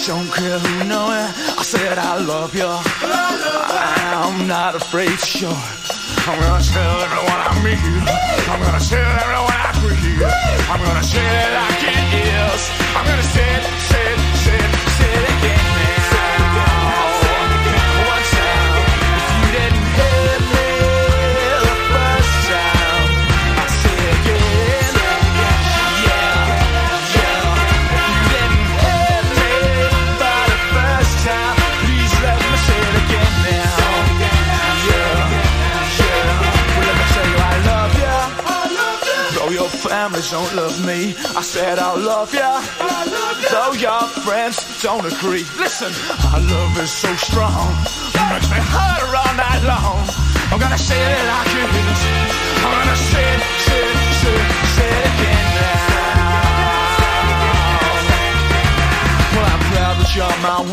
Don't care who know it. I said I love you. I'm not afraid to show it. I'm gonna tell everyone I meet. I'm gonna tell everyone I greet. I'm gonna say it like it is. I'm gonna say it, say it, say it, say it again. One time, if you didn't hear me the first time, I say it again. Yeah, yeah. If you didn't hear me for the first time, please let me say it again now. Though your families don't love me, I said I love ya. Though your friends don't agree, listen, our love is so strong, it makes me harder all night long. I'm gonna say it like it is. I'm gonna say it, say it, say it, say it again now. Well, I'm proud that you're my